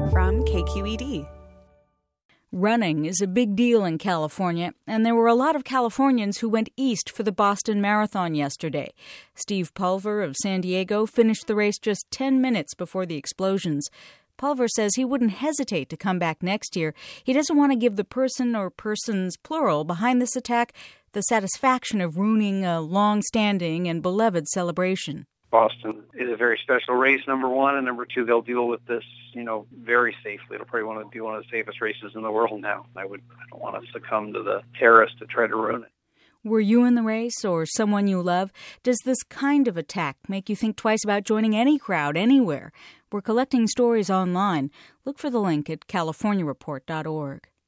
from KQED. Running is a big deal in California, and there were a lot of Californians who went east for the Boston Marathon yesterday. Steve Pulver of San Diego finished the race just 10 minutes before the explosions. Pulver says he wouldn't hesitate to come back next year. He doesn't want to give the person or persons, plural, behind this attack the satisfaction of ruining a long-standing and beloved celebration. Boston is a very special race, number one, and number two, they'll deal with this, very safely. It'll probably be one of the safest races in the world now. I don't want to succumb to the terrorists to try to ruin it. Were you in the race or someone you love? Does this kind of attack make you think twice about joining any crowd anywhere? We're collecting stories online. Look for the link at californiareport.org.